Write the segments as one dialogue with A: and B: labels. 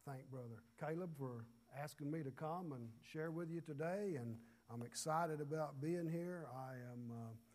A: thank Brother Caleb for asking me to come and share with you today, and I'm excited about being here. I am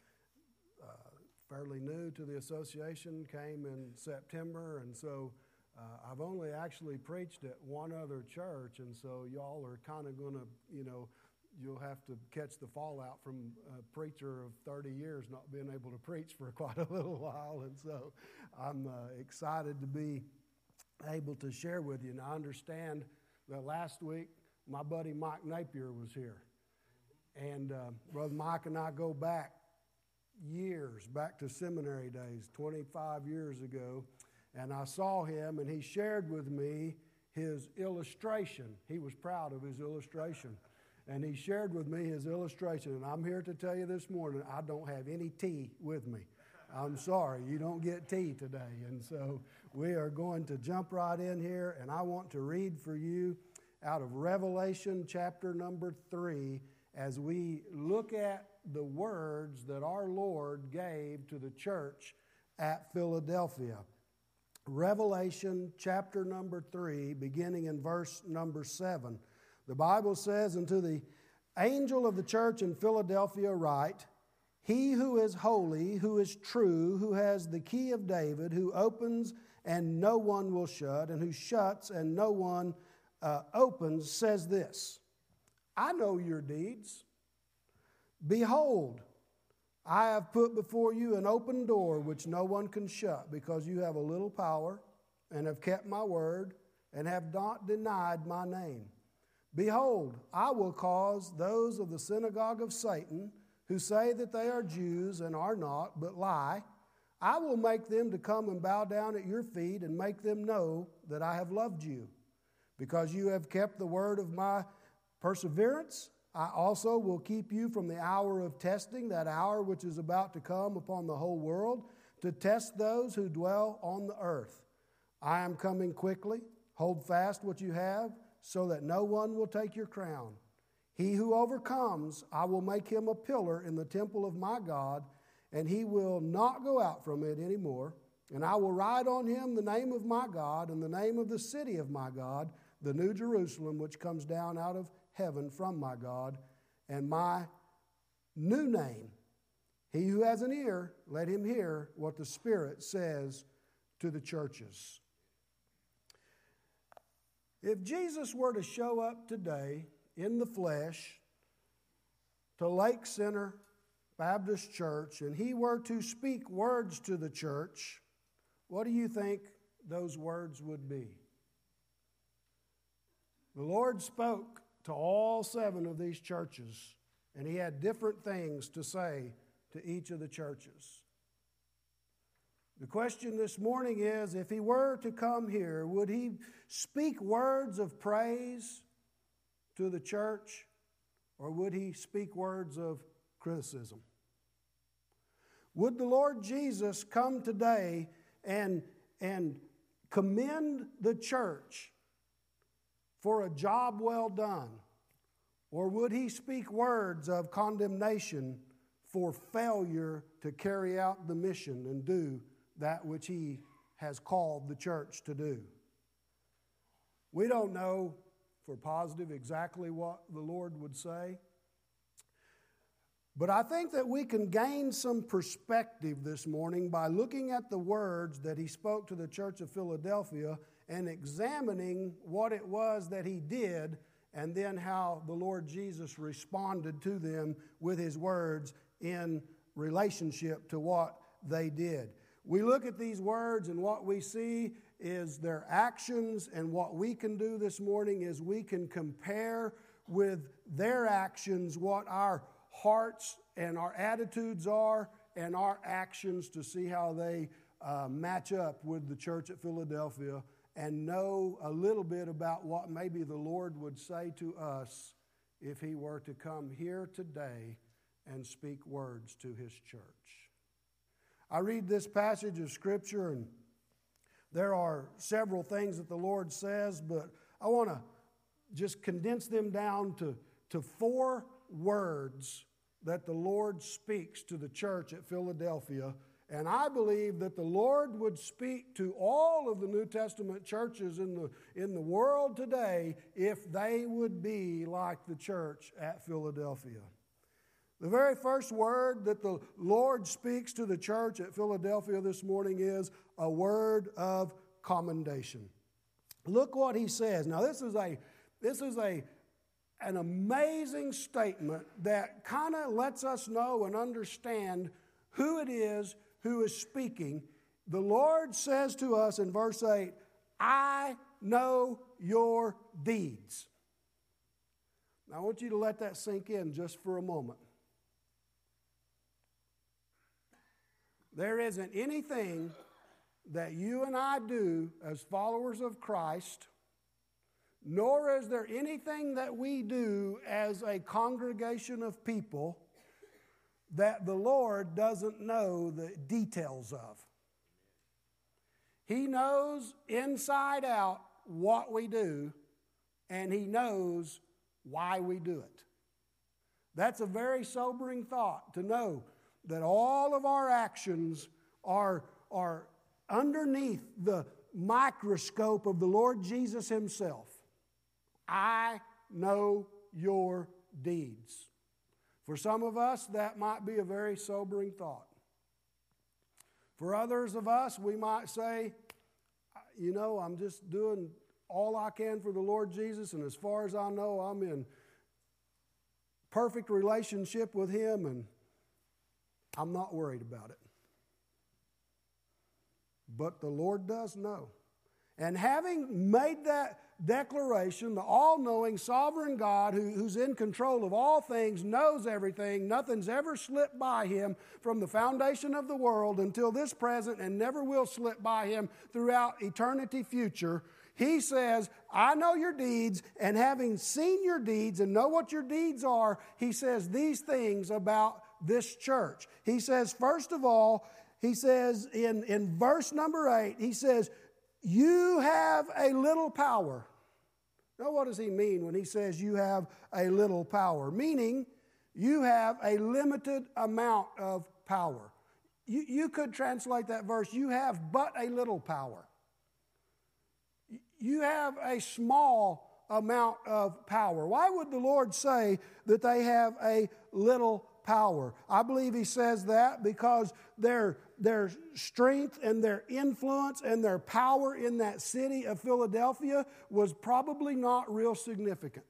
A: fairly new to the association, came in September, and so I've only actually preached at one other church, and so y'all are kind of going to, you'll have to catch the fallout from a preacher of 30 years not being able to preach for quite a little while, and so I'm excited to be able to share with you. And I understand that last week my buddy Mike Napier was here, and Brother Mike and I go back years, back to seminary days, 25 years ago, and I saw him and he shared with me his illustration. He was proud of his illustration. And he shared with me his illustration, and I'm here to tell you this morning, I don't have any tea with me. I'm sorry, you don't get tea today. And so we are going to jump right in here, and I want to read for you out of Revelation chapter number 3 as we look at the words that our Lord gave to the church at Philadelphia. Revelation chapter number 3, beginning in verse number 7. The Bible says, "And to the angel of the church in Philadelphia write, He who is holy, who is true, who has the key of David, who opens and no one will shut, and who shuts and no one opens, says this, I know your deeds. Behold, I have put before you an open door which no one can shut, because you have a little power and have kept my word and have not denied my name. Behold, I will cause those of the synagogue of Satan, who say that they are Jews and are not, but lie, I will make them to come and bow down at your feet and make them know that I have loved you. Because you have kept the word of my perseverance, I also will keep you from the hour of testing, that hour which is about to come upon the whole world, to test those who dwell on the earth. I am coming quickly. Hold fast what you have, so that no one will take your crown. He who overcomes, I will make him a pillar in the temple of my God, and he will not go out from it anymore. And I will write on him the name of my God and the name of the city of my God, the New Jerusalem, which comes down out of heaven from my God, and my new name. He who has an ear, let him hear what the Spirit says to the churches." If Jesus were to show up today in the flesh to Lake Center Baptist Church, and he were to speak words to the church, what do you think those words would be? The Lord spoke to all 7 of these churches, and he had different things to say to each of the churches. The question this morning is, if he were to come here, would he speak words of praise to the church, or would he speak words of criticism? Would the Lord Jesus come today and commend the church for a job well done, or would he speak words of condemnation for failure to carry out the mission and do that which he has called the church to do? We don't know for positive exactly what the Lord would say, but I think that we can gain some perspective this morning by looking at the words that he spoke to the church of Philadelphia and examining what it was that he did, and then how the Lord Jesus responded to them with his words in relationship to what they did. We look at these words, and what we see is their actions, and what we can do this morning is we can compare with their actions what our hearts and our attitudes are, and our actions, to see how they match up with the church at Philadelphia, and know a little bit about what maybe the Lord would say to us if he were to come here today and speak words to his church. I read this passage of Scripture, and there are several things that the Lord says, but I want to just condense them down to 4 words that the Lord speaks to the church at Philadelphia, And I believe that the Lord would speak to all of the New Testament churches in the world today if they would be like the church at Philadelphia. The very first word that the Lord speaks to the church at Philadelphia this morning is a word of commendation. Look what he says. Now this is an amazing statement that kind of lets us know and understand who it is who is speaking. The Lord says to us in verse 8, I know your deeds. Now I want you to let that sink in just for a moment. There isn't anything that you and I do as followers of Christ, nor is there anything that we do as a congregation of people that the Lord doesn't know the details of. He knows inside out what we do, and He knows why we do it. That's a very sobering thought, to know that all of our actions are underneath the microscope of the Lord Jesus Himself. I know your deeds. For some of us, that might be a very sobering thought. For others of us, we might say, I'm just doing all I can for the Lord Jesus, and as far as I know, I'm in perfect relationship with Him, and I'm not worried about it. But the Lord does know. And having made that declaration, the all-knowing, sovereign God who's in control of all things, knows everything, nothing's ever slipped by Him from the foundation of the world until this present, and never will slip by Him throughout eternity future. He says, I know your deeds, and having seen your deeds and know what your deeds are, He says these things about this church. He says, first of all, He says in verse number 8, He says, you have a little power. Now, what does He mean when He says you have a little power? Meaning, you have a limited amount of power. You could translate that verse, you have but a little power. You have a small amount of power. Why would the Lord say that they have a little power? I believe He says that because their strength and their influence and their power in that city of Philadelphia was probably not real significant.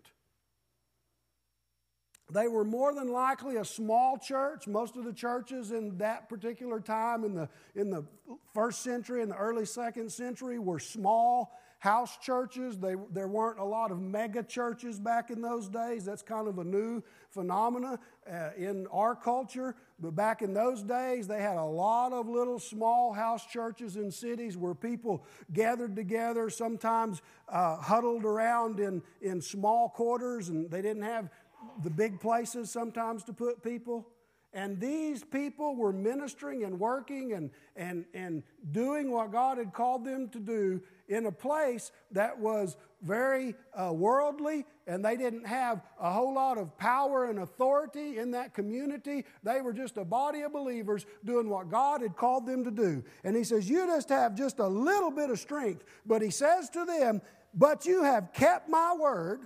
A: They were more than likely a small church. Most of the churches in that particular time, in the first century and the early second century, were small house churches. There weren't a lot of mega churches back in those days. That's kind of a new phenomena in our culture. But back in those days, they had a lot of little small house churches in cities where people gathered together, sometimes huddled around in small quarters, and they didn't have the big places sometimes to put people. And these people were ministering and working and doing what God had called them to do in a place that was very worldly, and they didn't have a whole lot of power and authority in that community. They were just a body of believers doing what God had called them to do. And He says, you just have just a little bit of strength. But He says to them, but you have kept my word.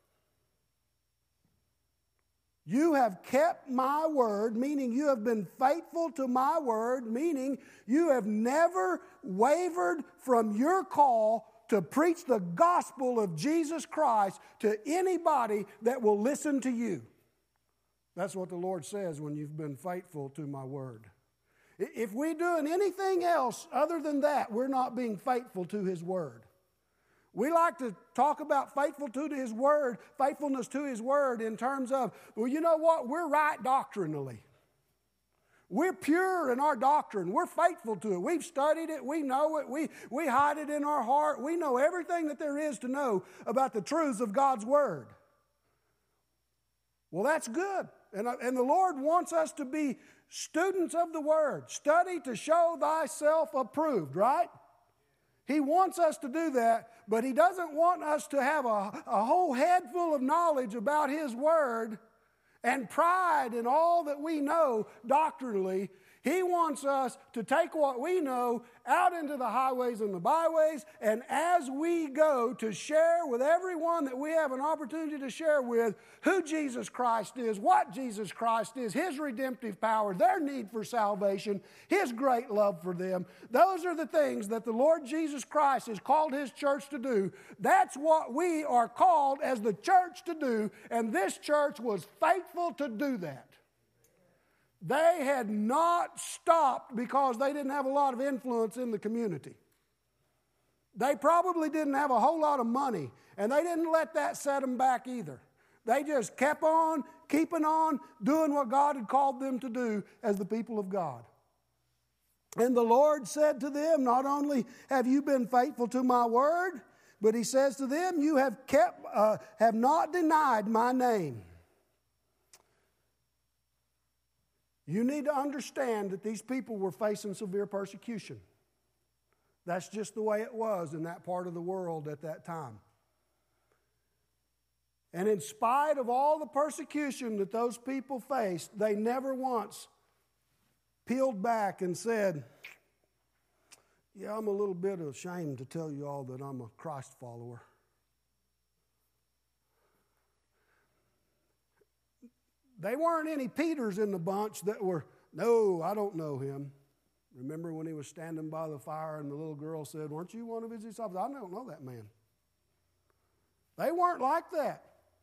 A: You have kept my word, meaning you have been faithful to my word, meaning you have never wavered from your call to preach the gospel of Jesus Christ to anybody that will listen to you. That's what the Lord says when you've been faithful to my word. If we're doing anything else other than that, we're not being faithful to His word. We like to talk about faithfulness to His word in terms of, well, you know what? We're right doctrinally. We're pure in our doctrine. We're faithful to it. We've studied it. We know it. We hide it in our heart. We know everything that there is to know about the truths of God's word. Well, that's good. And the Lord wants us to be students of the word. Study to show thyself approved, right? He wants us to do that, but He doesn't want us to have a whole head full of knowledge about His word and pride in all that we know doctrinally. He wants us to take what we know out into the highways and the byways, and as we go to share with everyone that we have an opportunity to share with who Jesus Christ is, what Jesus Christ is, His redemptive power, their need for salvation, His great love for them. Those are the things that the Lord Jesus Christ has called His church to do. That's what we are called as the church to do, and this church was faithful to do that. They had not stopped because they didn't have a lot of influence in the community. They probably didn't have a whole lot of money, and they didn't let that set them back either. They just kept on, keeping on, doing what God had called them to do as the people of God. And the Lord said to them, not only have you been faithful to my word, but He says to them, you have not denied my name. You need to understand that these people were facing severe persecution. That's just the way it was in that part of the world at that time. And in spite of all the persecution that those people faced, they never once peeled back and said, yeah, I'm a little bit ashamed to tell you all that I'm a Christ follower. They weren't any Peters in the bunch that were, no, I don't know him. Remember when he was standing by the fire and the little girl said, weren't you one of his disciples? I don't know that man. They weren't like that.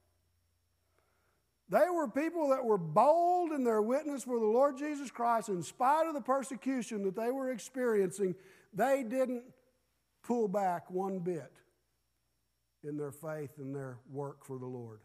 A: They were people that were bold in their witness for the Lord Jesus Christ. In spite of the persecution that they were experiencing, they didn't pull back one bit in their faith and their work for the Lord.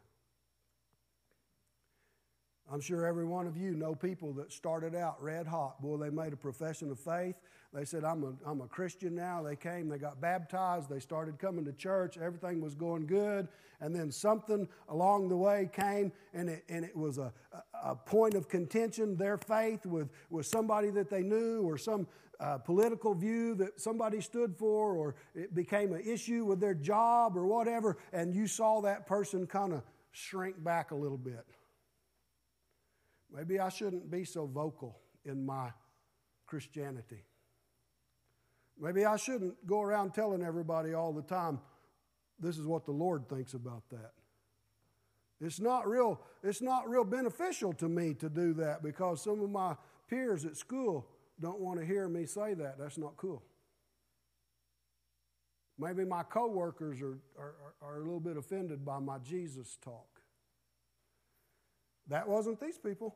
A: I'm sure every one of you know people that started out red hot. Boy, they made a profession of faith. They said, I'm a Christian now. They came, they got baptized, they started coming to church. Everything was going good. And then something along the way came, and it was a point of contention, their faith with somebody that they knew, or some political view that somebody stood for, or it became an issue with their job or whatever, and you saw that person kind of shrink back a little bit. Maybe I shouldn't be so vocal in my Christianity. Maybe I shouldn't go around telling everybody all the time, this is what the Lord thinks about that. It's not real beneficial to me to do that, because some of my peers at school don't want to hear me say that. That's not cool. Maybe my coworkers are a little bit offended by my Jesus talk. That wasn't these people.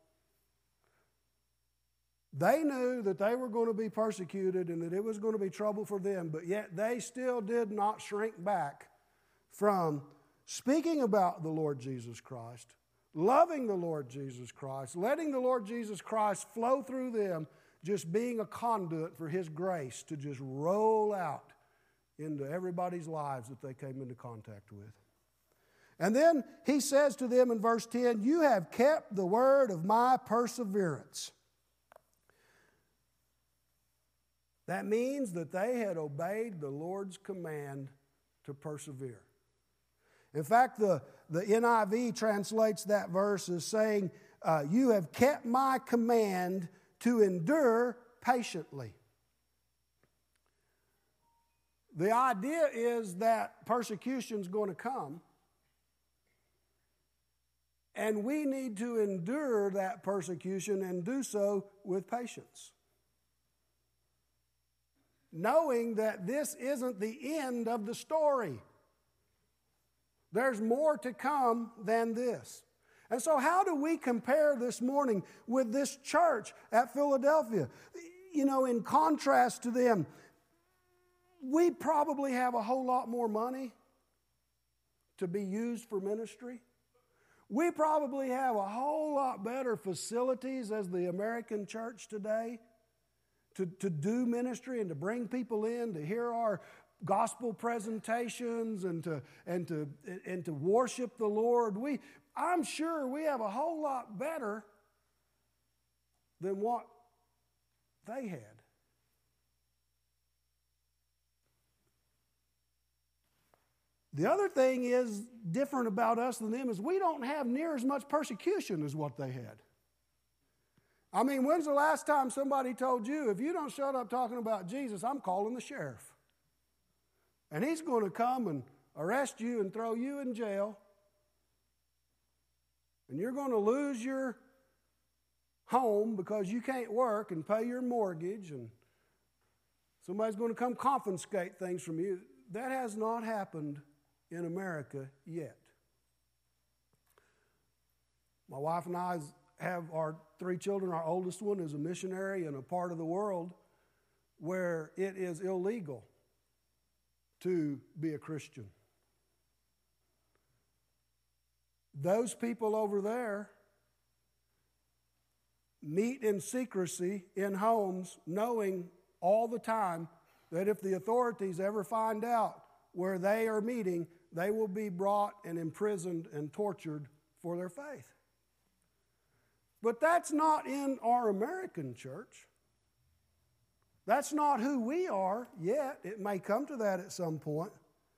A: They knew that they were going to be persecuted and that it was going to be trouble for them, but yet they still did not shrink back from speaking about the Lord Jesus Christ, loving the Lord Jesus Christ, letting the Lord Jesus Christ flow through them, just being a conduit for His grace to just roll out into everybody's lives that they came into contact with. And then He says to them in verse 10, you have kept the word of my perseverance. That means that they had obeyed the Lord's command to persevere. In fact, the NIV translates that verse as saying, you have kept my command to endure patiently. The idea is that persecution is going to come, and we need to endure that persecution and do so with patience, knowing that this isn't the end of the story. There's more to come than this. And so how do we compare this morning with this church at Philadelphia? You know, in contrast to them, we probably have a whole lot more money to be used for ministry. We probably have a whole lot better facilities as the American church today to do ministry and to bring people in to hear our gospel presentations and to worship the Lord. I'm sure we have a whole lot better than what they had. The other thing is different about us than them is we don't have near as much persecution as what they had. I mean, when's the last time somebody told you, if you don't shut up talking about Jesus, I'm calling the sheriff? And he's going to come and arrest you and throw you in jail. And you're going to lose your home because you can't work and pay your mortgage. And somebody's going to come confiscate things from you. That has not happened in America yet. My wife and I have our 3 children. Our oldest one is a missionary in a part of the world where it is illegal to be a Christian. Those people over there meet in secrecy in homes, knowing all the time that if the authorities ever find out where they are meeting, they will be brought and imprisoned and tortured for their faith. But that's not in our American church. That's not who we are yet. It may come to that at some point.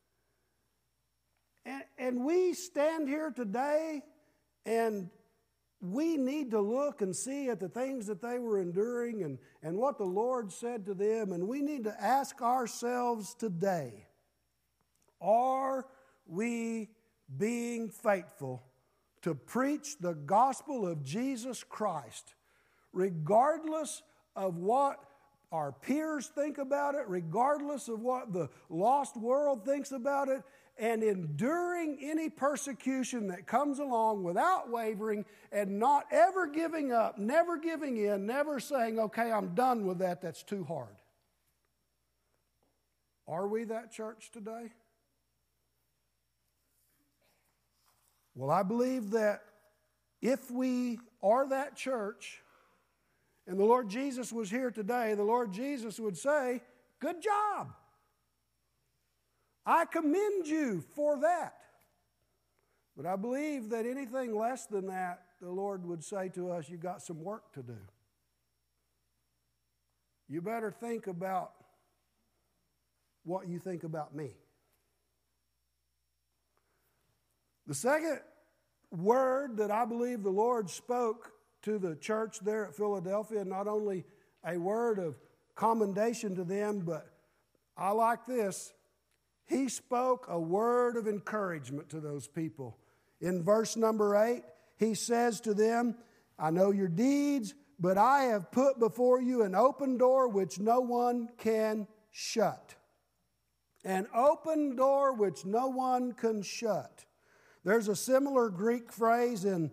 A: And we stand here today and we need to look and see at the things that they were enduring and what the Lord said to them. And we need to ask ourselves today, are we being faithful to preach the gospel of Jesus Christ, regardless of what our peers think about it, regardless of what the lost world thinks about it, and enduring any persecution that comes along without wavering and not ever giving up, never giving in, never saying, okay, I'm done with that, that's too hard. Are we that church today? Well, I believe that if we are that church and the Lord Jesus was here today, the Lord Jesus would say, good job. I commend you for that. But I believe that anything less than that, the Lord would say to us, you've got some work to do. You better think about what you think about me. The second word that I believe the Lord spoke to the church there at Philadelphia, not only a word of commendation to them, but I like this. He spoke a word of encouragement to those people. In verse number 8, he says to them, I know your deeds, but I have put before you an open door which no one can shut. An open door which no one can shut. There's a similar Greek phrase in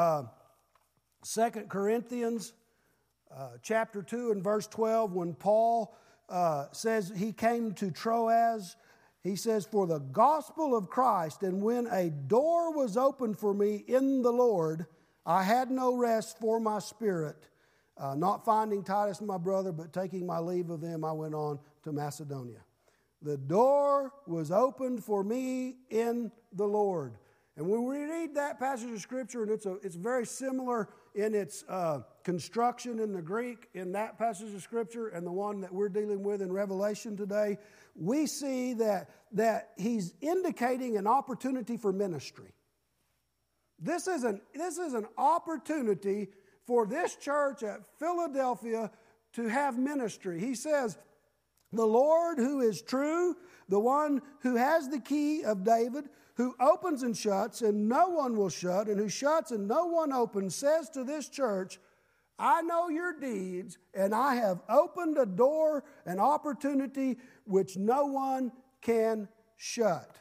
A: 2 Corinthians chapter 2 and verse 12 when Paul says he came to Troas. He says, for the gospel of Christ, and when a door was opened for me in the Lord, I had no rest for my spirit. Not finding Titus my brother, but taking my leave of them, I went on to Macedonia. The door was opened for me in the Lord. And when we read that passage of Scripture, and it's very similar in its construction in the Greek, in that passage of Scripture and the one that we're dealing with in Revelation today, we see that he's indicating an opportunity for ministry. This is an opportunity for this church at Philadelphia to have ministry. He says, the Lord who is true, the one who has the key of David, who opens and shuts, and no one will shut, and who shuts and no one opens, says to this church, I know your deeds, and I have opened a door, an opportunity which no one can shut.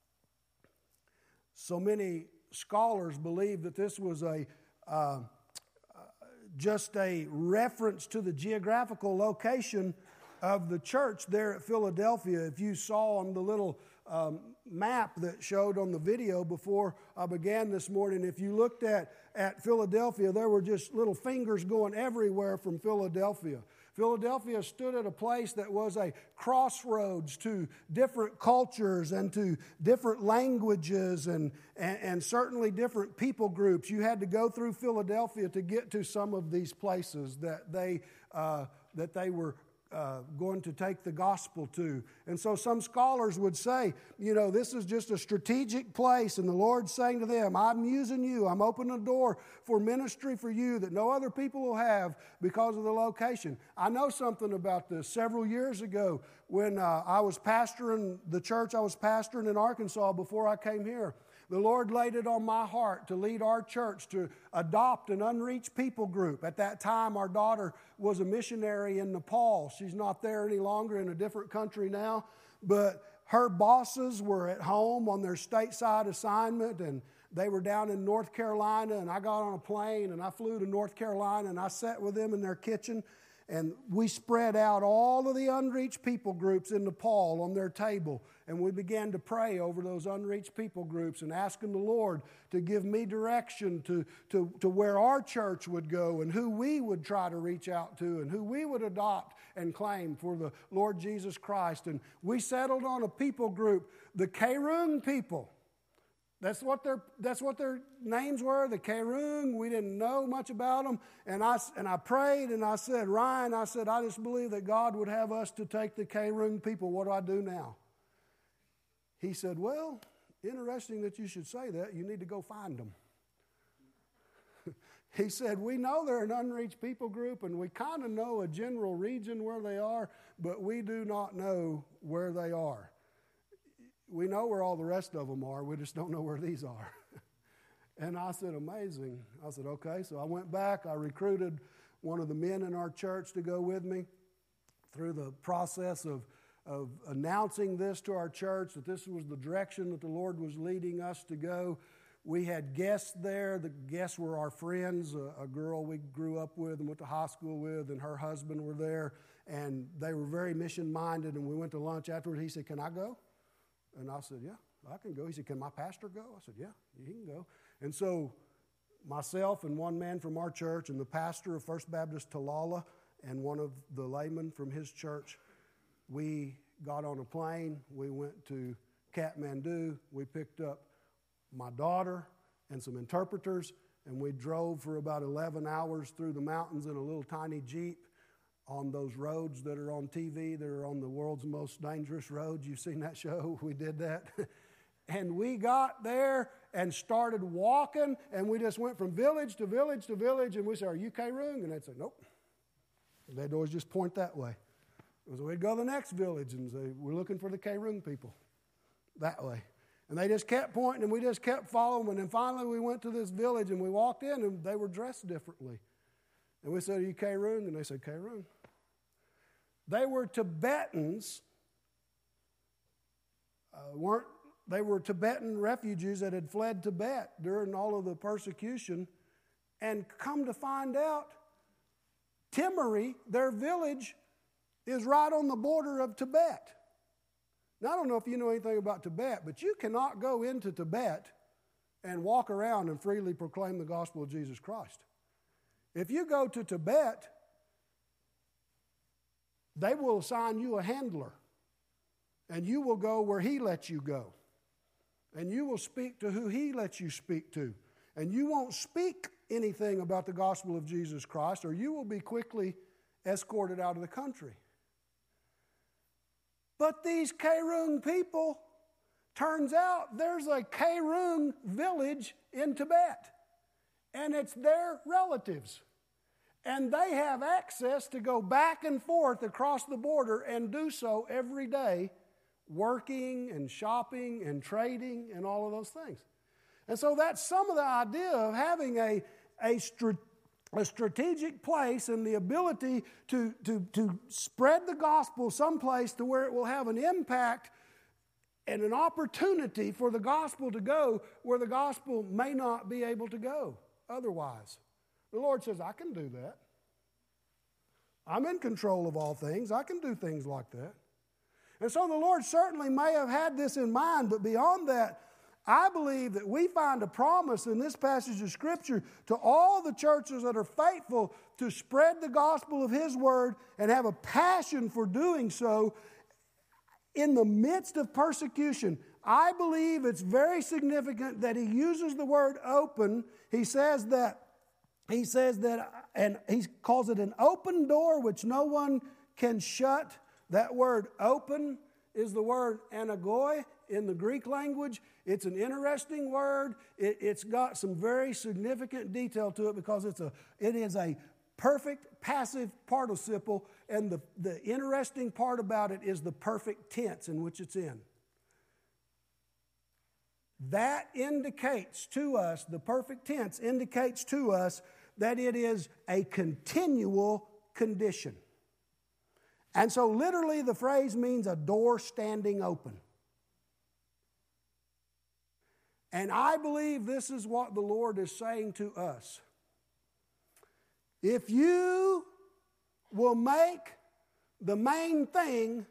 A: So many scholars believe that this was just a reference to the geographical location of the church there at Philadelphia. If you saw on the little map that showed on the video before I began this morning, if you looked at Philadelphia, there were just little fingers going everywhere from Philadelphia. Philadelphia stood at a place that was a crossroads to different cultures and to different languages and certainly different people groups. You had to go through Philadelphia to get to some of these places that they were going to take the gospel to. And so some scholars would say, this is just a strategic place, and the Lord's saying to them, I'm using you. I'm opening a door for ministry for you that no other people will have because of the location. I know something about this. Several years ago, when I was pastoring the church I was pastoring in Arkansas before I came here, the Lord laid it on my heart to lead our church to adopt an unreached people group. At that time, our daughter was a missionary in Nepal. She's not there any longer, in a different country now. But her bosses were at home on their stateside assignment, and they were down in North Carolina, and I got on a plane, and I flew to North Carolina, and I sat with them in their kitchen, and we spread out all of the unreached people groups in Nepal on their table. And we began to pray over those unreached people groups and asking the Lord to give me direction to where our church would go and who we would try to reach out to and who we would adopt and claim for the Lord Jesus Christ. And we settled on a people group, the Kairung people. That's what their names were, the Kairung. We didn't know much about them. And I prayed and I said, Ryan, I just believe that God would have us to take the Kairung people. What do I do now? He said, well, interesting that you should say that. You need to go find them. He said, we know they're an unreached people group, and we kind of know a general region where they are, but we do not know where they are. We know where all the rest of them are. We just don't know where these are. And I said, amazing. I said, okay. So I went back. I recruited one of the men in our church to go with me through the process of announcing this to our church, that this was the direction that the Lord was leading us to go. We had guests there. The guests were our friends, a girl we grew up with and went to high school with, and her husband were there. And they were very mission-minded, and we went to lunch afterward. He said, can I go? And I said, yeah, I can go. He said, can my pastor go? I said, yeah, he can go. And so myself and one man from our church and the pastor of First Baptist Talala and one of the laymen from his church, we got on a plane. We went to Kathmandu. We picked up my daughter and some interpreters, and we drove for about 11 hours through the mountains in a little tiny Jeep on those roads that are on TV. They're on the world's most dangerous roads. You've seen that show. We did that. And we got there and started walking, and we just went from village to village to village, and we said, are you Kairung? And they'd say, nope. They'd always just point that way. So we'd go to the next village and say, we're looking for the Kairung people. That way. And they just kept pointing, and we just kept following them. And then finally we went to this village, and we walked in, and they were dressed differently. And we said, are you Kairung? And they said, Kairung. They were Tibetans. They were Tibetan refugees that had fled Tibet during all of the persecution. And come to find out, Timori, their village, is right on the border of Tibet. Now, I don't know if you know anything about Tibet, but you cannot go into Tibet and walk around and freely proclaim the gospel of Jesus Christ. If you go to Tibet, they will assign you a handler, and you will go where he lets you go, and you will speak to who he lets you speak to, and you won't speak anything about the gospel of Jesus Christ, or you will be quickly escorted out of the country. But these Kairung people, turns out there's a Kairung village in Tibet, and it's their relatives. And they have access to go back and forth across the border and do so every day, working and shopping and trading and all of those things. And so that's some of the idea of having a strategic place and the ability to spread the gospel someplace to where it will have an impact and an opportunity for the gospel to go where the gospel may not be able to go otherwise. The Lord says, I can do that. I'm in control of all things. I can do things like that. And so the Lord certainly may have had this in mind, but beyond that, I believe that we find a promise in this passage of Scripture to all the churches that are faithful to spread the gospel of His Word and have a passion for doing so in the midst of persecution. I believe it's very significant that He uses the word open. He says that, and He calls it an open door which no one can shut. That word open is the word anagoi in the Greek language. It's an interesting word. It's got some very significant detail to it because it is a perfect passive participle, and the interesting part about it is the perfect tense in which it's in. That indicates to us, the perfect tense indicates to us that it is a continual condition. And so literally the phrase means a door standing open. And I believe this is what the Lord is saying to us. If you will make the main thing,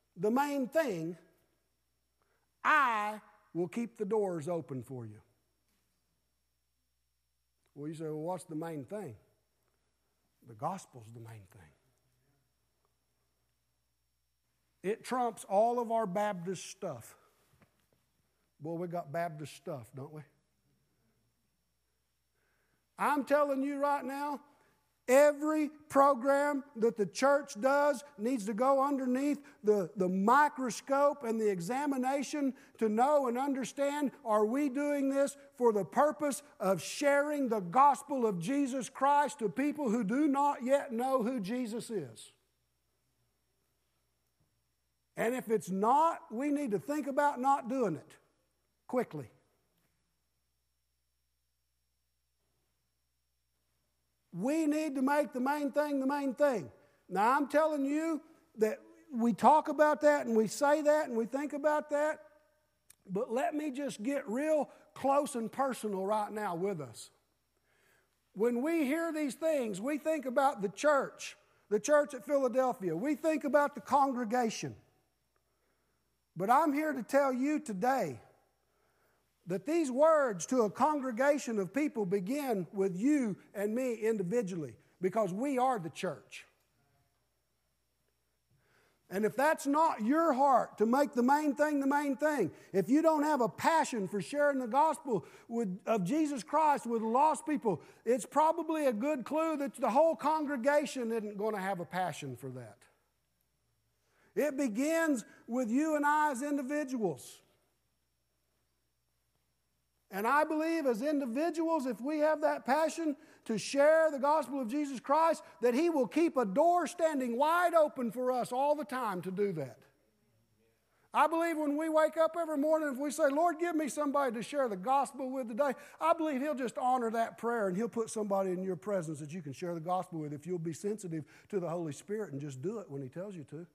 A: I will keep the doors open for you. Well, you say, well, what's the main thing? The gospel's the main thing. It trumps all of our Baptist stuff. Boy, we got Baptist stuff, don't we? I'm telling you right now, every program that the church does needs to go underneath the microscope and the examination to know and understand, are we doing this for the purpose of sharing the gospel of Jesus Christ to people who do not yet know who Jesus is? And if it's not, we need to think about not doing it quickly. We need to make the main thing the main thing. Now, I'm telling you that we talk about that and we say that and we think about that, but let me just get real close and personal right now with us. When we hear these things, we think about the church at Philadelphia. We think about the congregation. But I'm here to tell you today that these words to a congregation of people begin with you and me individually, because we are the church. And if that's not your heart to make the main thing, if you don't have a passion for sharing the gospel of Jesus Christ with lost people, it's probably a good clue that the whole congregation isn't going to have a passion for that. It begins with you and I as individuals. And I believe as individuals, if we have that passion to share the gospel of Jesus Christ, that He will keep a door standing wide open for us all the time to do that. I believe when we wake up every morning, if we say, Lord, give me somebody to share the gospel with today, I believe He'll just honor that prayer and He'll put somebody in your presence that you can share the gospel with if you'll be sensitive to the Holy Spirit and just do it when He tells you to.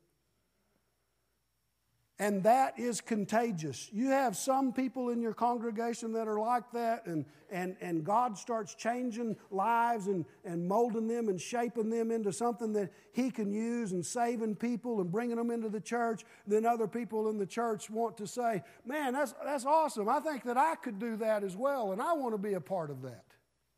A: And that is contagious. You have some people in your congregation that are like that, and God starts changing lives and molding them and shaping them into something that He can use and saving people and bringing them into the church. Then other people in the church want to say, man, that's awesome. I think that I could do that as well, and I want to be a part of that.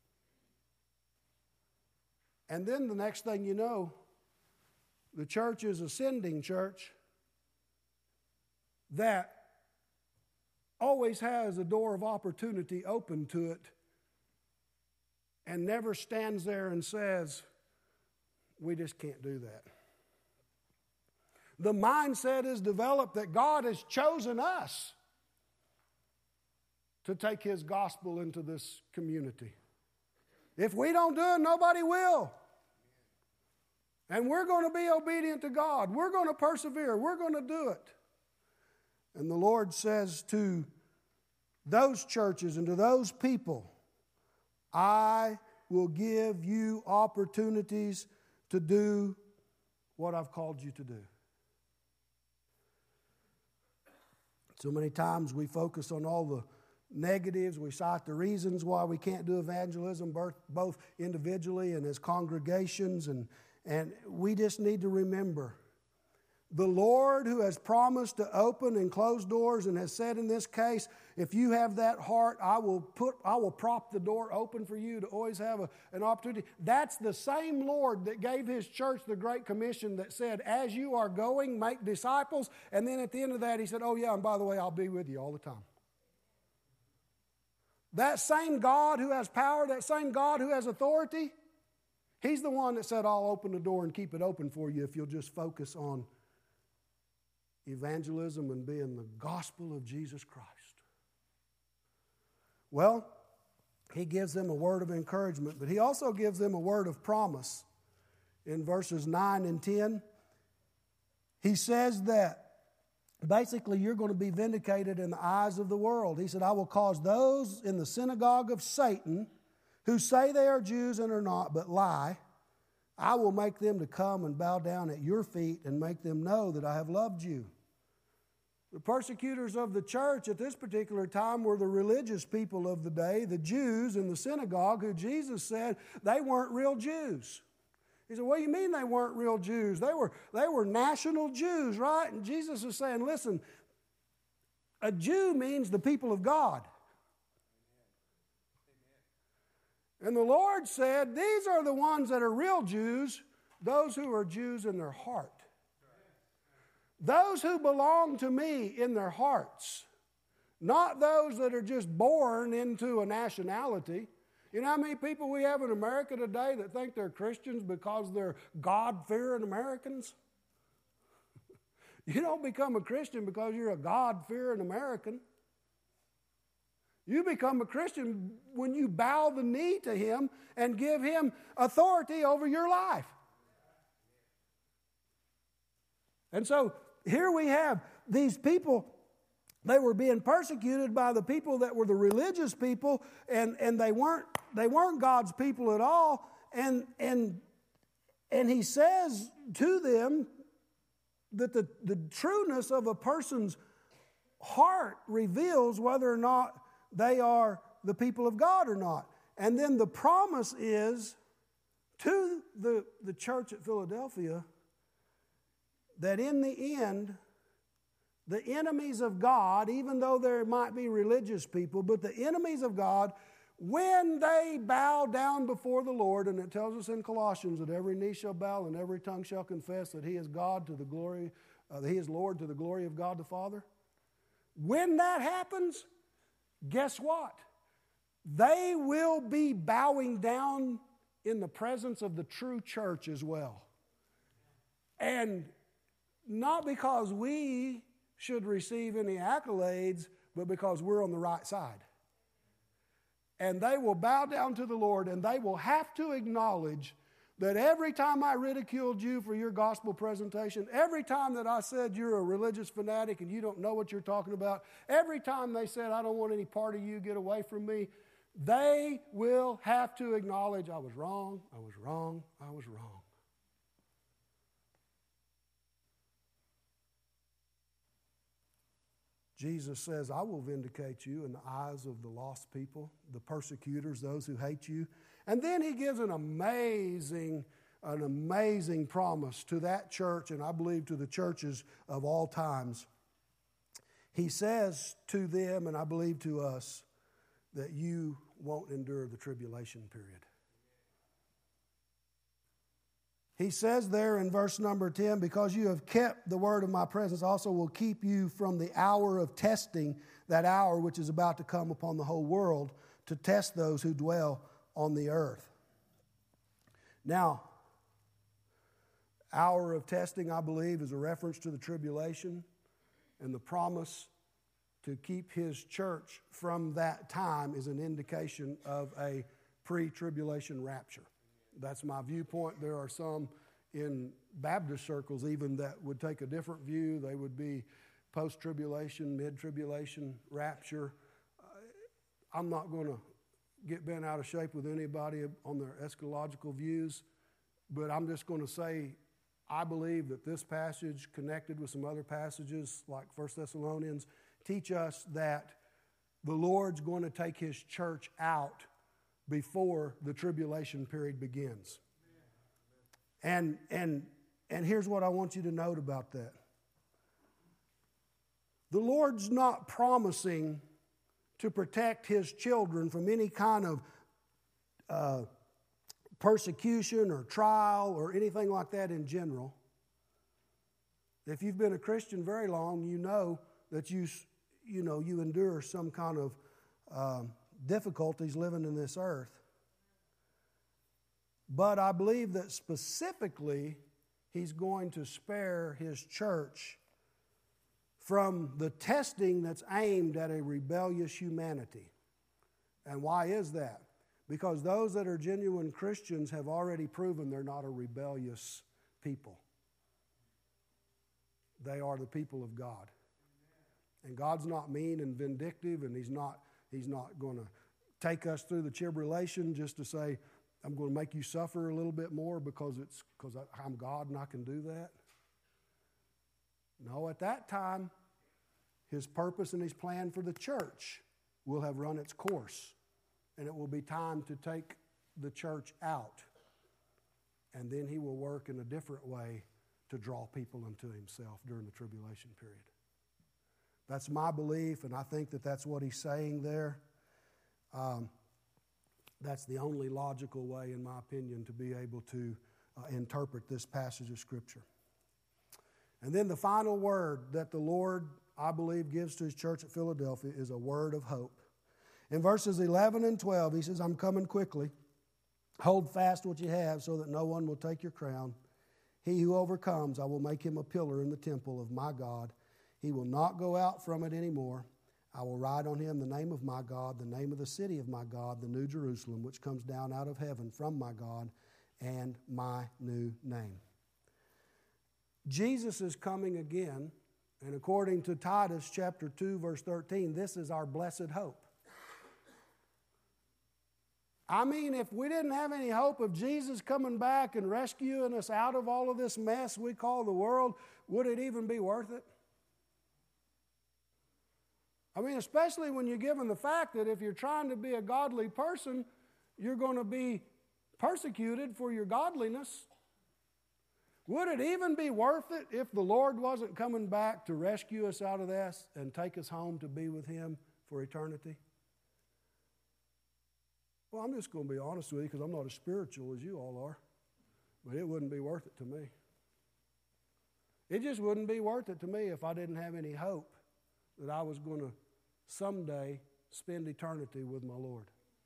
A: And then the next thing you know, the church is a sending church that always has a door of opportunity open to it and never stands there and says, we just can't do that. The mindset is developed that God has chosen us to take His gospel into this community. If we don't do it, nobody will. And we're going to be obedient to God. We're going to persevere. We're going to do it. And the Lord says to those churches and to those people, I will give you opportunities to do what I've called you to do. So many times we focus on all the negatives. We cite the reasons why we can't do evangelism, both individually and as congregations. And we just need to remember, the Lord who has promised to open and close doors and has said in this case, if you have that heart, I will prop the door open for you to always have an opportunity. That's the same Lord that gave His church the Great Commission that said, as you are going, make disciples. And then at the end of that, He said, oh yeah, and by the way, I'll be with you all the time. That same God who has power, that same God who has authority, He's the one that said, I'll open the door and keep it open for you if you'll just focus on evangelism and being the gospel of Jesus Christ. Well, he gives them a word of encouragement, but he also gives them a word of promise. In verses 9 and 10, he says that basically you're going to be vindicated in the eyes of the world. He said, I will cause those in the synagogue of Satan who say they are Jews and are not, but lie. I will make them to come and bow down at your feet and make them know that I have loved you. The persecutors of the church at this particular time were the religious people of the day, the Jews in the synagogue, who Jesus said they weren't real Jews. He said, what do you mean they weren't real Jews? They were national Jews, right? And Jesus is saying, listen, a Jew means the people of God. And the Lord said, these are the ones that are real Jews, those who are Jews in their heart. Those who belong to me in their hearts, not those that are just born into a nationality. You know how many people we have in America today that think they're Christians because they're God-fearing Americans? You don't become a Christian because you're a God-fearing American. You become a Christian when you bow the knee to Him and give Him authority over your life. And so here we have these people. They were being persecuted by the people that were the religious people, and they weren't God's people at all. And he says to them that the trueness of a person's heart reveals whether or not they are the people of God or not. And then the promise is to the church at Philadelphia that in the end, the enemies of God, even though there might be religious people, but the enemies of God, when they bow down before the Lord, and it tells us in Colossians that every knee shall bow and every tongue shall confess that He is God to the glory, that He is Lord to the glory of God the Father. When that happens, guess what? They will be bowing down in the presence of the true church as well. And not because we should receive any accolades, but because we're on the right side. And they will bow down to the Lord, and they will have to acknowledge that every time I ridiculed you for your gospel presentation, every time that I said you're a religious fanatic and you don't know what you're talking about, every time they said I don't want any part of you, get away from me, they will have to acknowledge I was wrong, I was wrong, I was wrong. Jesus says, I will vindicate you in the eyes of the lost people, the persecutors, those who hate you. And then he gives an amazing promise to that church, and I believe to the churches of all times. He says to them, and I believe to us, that you won't endure the tribulation period. He says there in verse number 10, because you have kept the word of my presence, also will keep you from the hour of testing, that hour which is about to come upon the whole world to test those who dwell on the earth. Now, hour of testing, I believe, is a reference to the tribulation and the promise to keep His church from that time is an indication of a pre-tribulation rapture. That's my viewpoint. There are some in Baptist circles even that would take a different view. They would be post-tribulation, mid-tribulation, rapture. I'm not going to get bent out of shape with anybody on their eschatological views, but I'm just going to say I believe that this passage, connected with some other passages like 1 Thessalonians, teach us that the Lord's going to take His church out before the tribulation period begins. And here's what I want you to note about that. The Lord's not promising to protect His children from any kind of persecution or trial or anything like that in general. If you've been a Christian very long, you know that you endure some kind of difficulties living in this earth. But I believe that specifically He's going to spare His church from the testing that's aimed at a rebellious humanity. And why is that? Because those that are genuine Christians have already proven they're not a rebellious people. They are the people of God. And God's not mean and vindictive, and He's not going to take us through the tribulation just to say, I'm going to make you suffer a little bit more because I'm God and I can do that. No, at that time, His purpose and His plan for the church will have run its course. And it will be time to take the church out. And then He will work in a different way to draw people unto Himself during the tribulation period. That's my belief, and I think that that's what He's saying there. That's the only logical way, in my opinion, to be able to interpret this passage of Scripture. And then the final word that the Lord, I believe, gives to His church at Philadelphia is a word of hope. In verses 11 and 12, He says, I'm coming quickly. Hold fast what you have so that no one will take your crown. He who overcomes, I will make him a pillar in the temple of my God. He will not go out from it anymore. I will write on him the name of my God, the name of the city of my God, the New Jerusalem, which comes down out of heaven from my God, and my new name. Jesus is coming again, and according to Titus chapter 2, verse 13, this is our blessed hope. I mean, if we didn't have any hope of Jesus coming back and rescuing us out of all of this mess we call the world, would it even be worth it? I mean, especially when you're given the fact that if you're trying to be a godly person, you're going to be persecuted for your godliness. Would it even be worth it if the Lord wasn't coming back to rescue us out of this and take us home to be with Him for eternity? Well, I'm just going to be honest with you because I'm not as spiritual as you all are. But it wouldn't be worth it to me. It just wouldn't be worth it to me if I didn't have any hope that I was going to someday spend eternity with my Lord.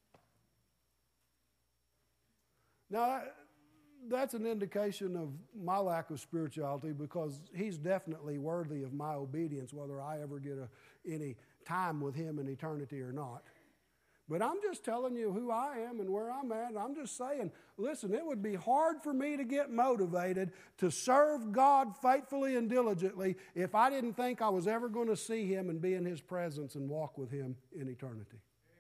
A: Now, that's an indication of my lack of spirituality because He's definitely worthy of my obedience, whether I ever get any time with Him in eternity or not. But I'm just telling you who I am and where I'm at. And I'm just saying, listen, it would be hard for me to get motivated to serve God faithfully and diligently if I didn't think I was ever going to see Him and be in His presence and walk with Him in eternity.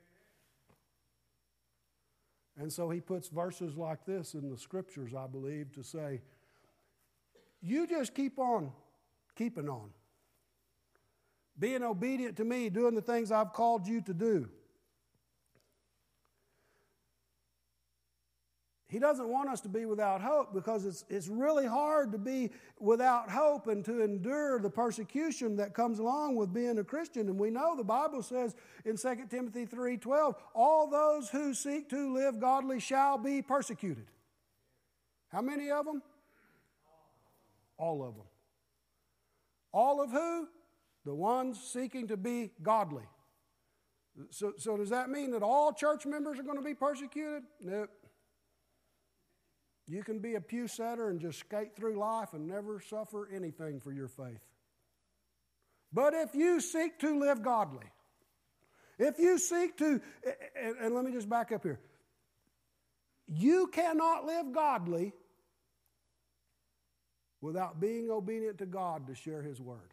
A: And so He puts verses like this in the Scriptures, I believe, to say, you just keep on keeping on. Being obedient to me, doing the things I've called you to do. He doesn't want us to be without hope because it's really hard to be without hope and to endure the persecution that comes along with being a Christian. And we know the Bible says in 2 Timothy 3:12, all those who seek to live godly shall be persecuted. How many of them? All of them. All of who? The ones seeking to be godly. So does that mean that all church members are going to be persecuted? Nope. You can be a pew setter and just skate through life and never suffer anything for your faith. But if you seek to live godly, if you seek to, and let me just back up here. You cannot live godly without being obedient to God to share His word.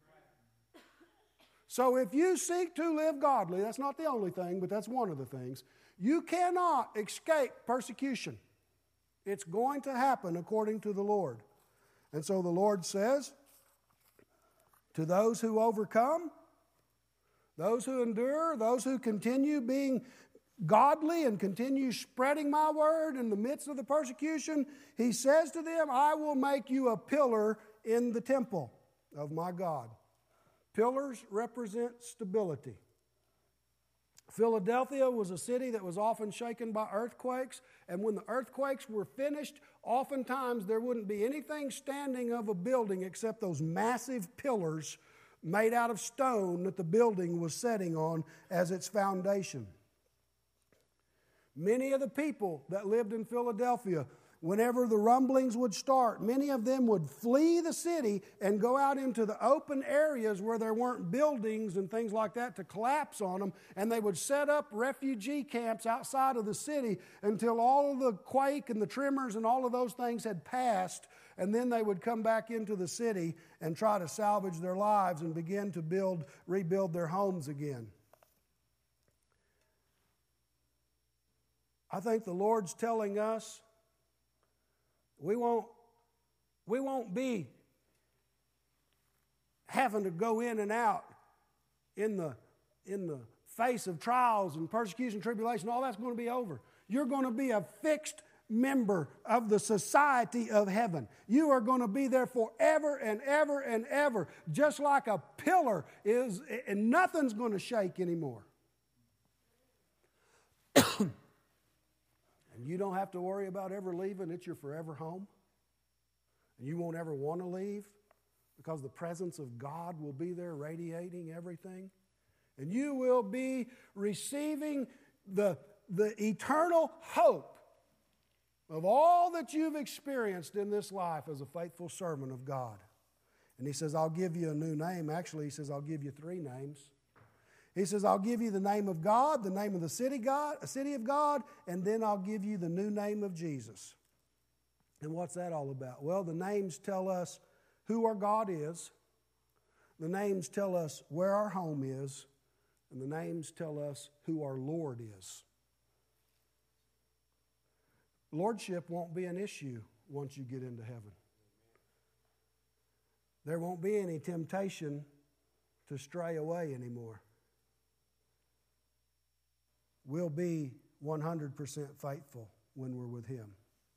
A: So if you seek to live godly, that's not the only thing, but that's one of the things. You cannot escape persecution. It's going to happen according to the Lord. And so the Lord says, to those who overcome, those who endure, those who continue being godly and continue spreading my word in the midst of the persecution, He says to them, I will make you a pillar in the temple of my God. Pillars represent stability. Philadelphia was a city that was often shaken by earthquakes, and when the earthquakes were finished, oftentimes there wouldn't be anything standing of a building except those massive pillars made out of stone that the building was setting on as its foundation. Many of the people that lived in Philadelphia, whenever the rumblings would start, many of them would flee the city and go out into the open areas where there weren't buildings and things like that to collapse on them, and they would set up refugee camps outside of the city until all of the quake and the tremors and all of those things had passed, and then they would come back into the city and try to salvage their lives and begin to rebuild their homes again. I think the Lord's telling us we won't be having to go in and out in the face of trials and persecution, tribulation. All that's going to be over. You're going to be a fixed member of the society of heaven. You are going to be there forever and ever and ever, just like a pillar is, and nothing's going to shake anymore. And you don't have to worry about ever leaving. It's your forever home. And you won't ever want to leave because the presence of God will be there radiating everything. And you will be receiving the eternal hope of all that you've experienced in this life as a faithful servant of God. And he says, I'll give you a new name. Actually, he says, I'll give you 3 names. He says, I'll give you the name of God, the name of the city of God, and then I'll give you the new name of Jesus. And what's that all about? Well, the names tell us who our God is. The names tell us where our home is. And the names tell us who our Lord is. Lordship won't be an issue once you get into heaven. There won't be any temptation to stray away anymore. We'll be 100% faithful when we're with Him.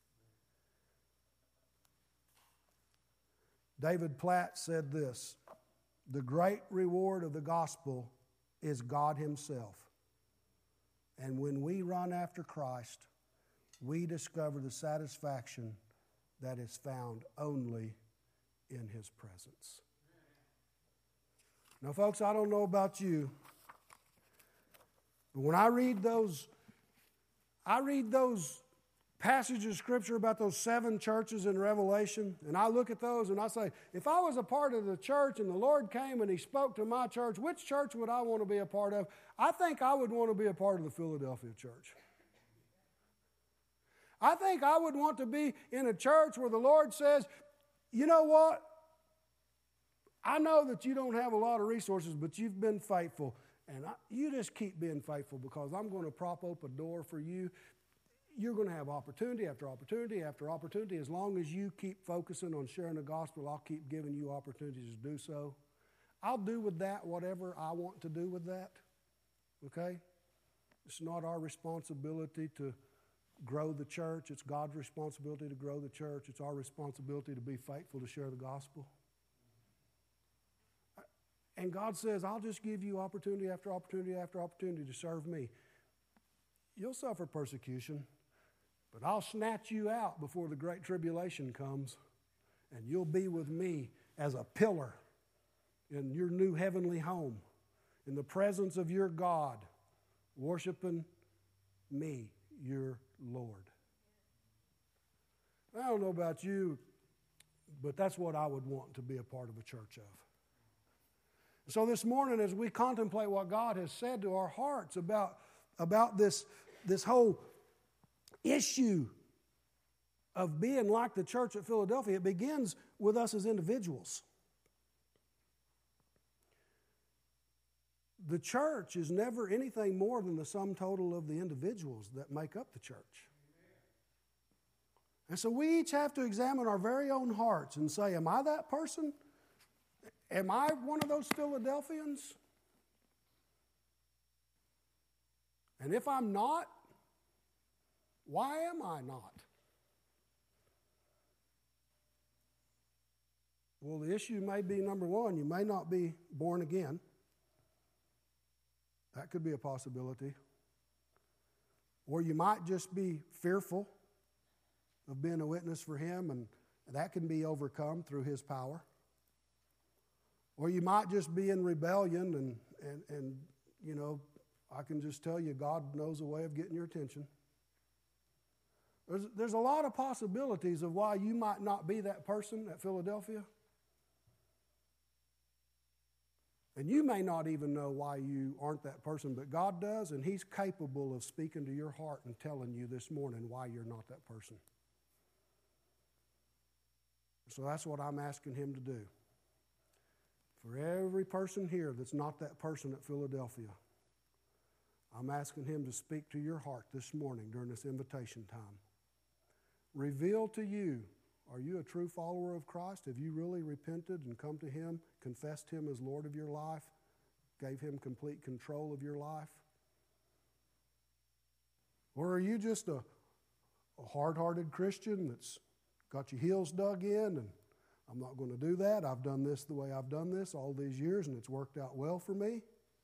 A: David Platt said this, the great reward of the gospel is God Himself. And when we run after Christ, we discover the satisfaction that is found only in His presence. Now, folks, I don't know about you, but when I read those passages of Scripture about those 7 churches in Revelation, and I look at those and I say, if I was a part of the church and the Lord came and He spoke to my church, which church would I want to be a part of? I think I would want to be a part of the Philadelphia church. I think I would want to be in a church where the Lord says, you know what? I know that you don't have a lot of resources, but you've been faithful. And you just keep being faithful because I'm going to prop open a door for you. You're going to have opportunity after opportunity after opportunity. As long as you keep focusing on sharing the gospel, I'll keep giving you opportunities to do so. I'll do with that whatever I want to do with that. Okay? It's not our responsibility to grow the church. It's God's responsibility to grow the church. It's our responsibility to be faithful to share the gospel. And God says, I'll just give you opportunity after opportunity after opportunity to serve me. You'll suffer persecution, but I'll snatch you out before the great tribulation comes, and you'll be with me as a pillar in your new heavenly home, in the presence of your God, worshiping me, your Lord. I don't know about you, but that's what I would want to be a part of a church of. So this morning, as we contemplate what God has said to our hearts about this whole issue of being like the church at Philadelphia, it begins with us as individuals. The church is never anything more than the sum total of the individuals that make up the church. And so we each have to examine our very own hearts and say, am I that person? Am I one of those Philadelphians? And if I'm not, why am I not? Well, the issue may be, number one, you may not be born again. That could be a possibility. Or you might just be fearful of being a witness for Him, and that can be overcome through His power. Or you might just be in rebellion and you know, I can just tell you God knows a way of getting your attention. There's a lot of possibilities of why you might not be that person at Philadelphia. And you may not even know why you aren't that person, but God does, and He's capable of speaking to your heart and telling you this morning why you're not that person. So that's what I'm asking Him to do. For every person here that's not that person at Philadelphia, I'm asking Him to speak to your heart this morning during this invitation time. Reveal to you, are you a true follower of Christ? Have you really repented and come to Him, confessed Him as Lord of your life, gave Him complete control of your life? Or are you just a hard-hearted Christian that's got your heels dug in and I'm not going to do that. I've done this the way I've done this all these years and it's worked out well for me.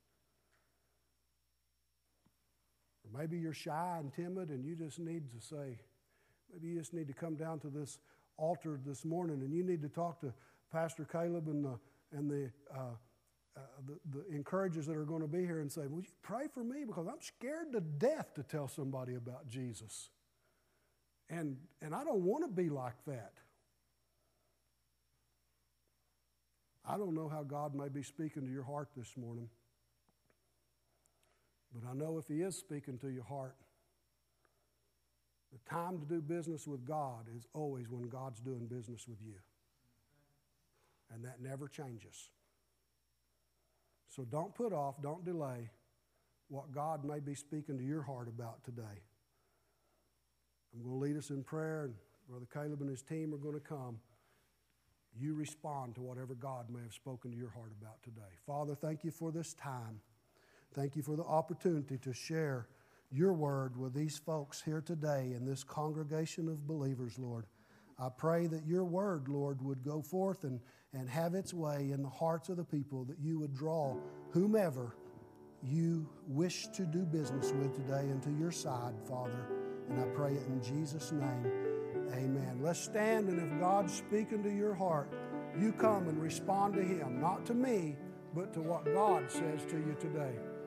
A: Or maybe you're shy and timid and you just need to say, maybe you just need to come down to this altar this morning and you need to talk to Pastor Caleb and the encouragers that are going to be here and say, would you pray for me? Because I'm scared to death to tell somebody about Jesus. And I don't want to be like that. I don't know how God may be speaking to your heart this morning. But I know if He is speaking to your heart, the time to do business with God is always when God's doing business with you. And that never changes. So don't put off, don't delay what God may be speaking to your heart about today. I'm going to lead us in prayer, and Brother Caleb and his team are going to come. You respond to whatever God may have spoken to your heart about today. Father, thank you for this time. Thank you for the opportunity to share your word with these folks here today in this congregation of believers, Lord. I pray that your word, Lord, would go forth and have its way in the hearts of the people, that you would draw whomever you wish to do business with today into your side, Father. And I pray it in Jesus' name. Amen. Let's stand, and if God's speaking to your heart, you come and respond to Him, not to me, but to what God says to you today.